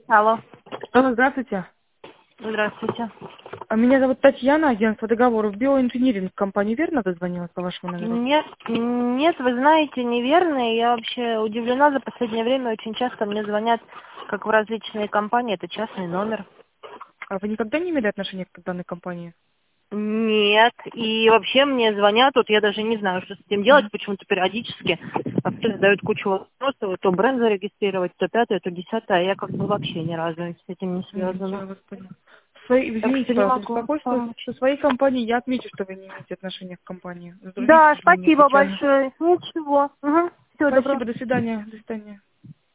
Алло. Алло, здравствуйте. Здравствуйте. Меня зовут Татьяна, агентство договоров биоинжиниринг компании. Верно дозвонилась по вашему номеру? Нет, вы знаете, неверно. Я вообще удивлена, за последнее время очень часто мне звонят, как в различные компании, это частный номер. А вы никогда не имели отношения к данной компании? Нет, и вообще мне звонят, вот я даже не знаю, что с этим делать, почему-то периодически вообще задают кучу вопросов, то бренд зарегистрировать, то пятое, то десятое, а я как бы вообще ни разу с этим не связана. Я вас поняла. Так Извините, что не пожалуйста, могу беспокойство помочь. со своей компанией. Я отмечу, что вы не имеете отношения к компании. С других, к Да, сожалению, спасибо случайно. большое. Ничего. Угу. Всего доброго. Спасибо, до свидания. До свидания.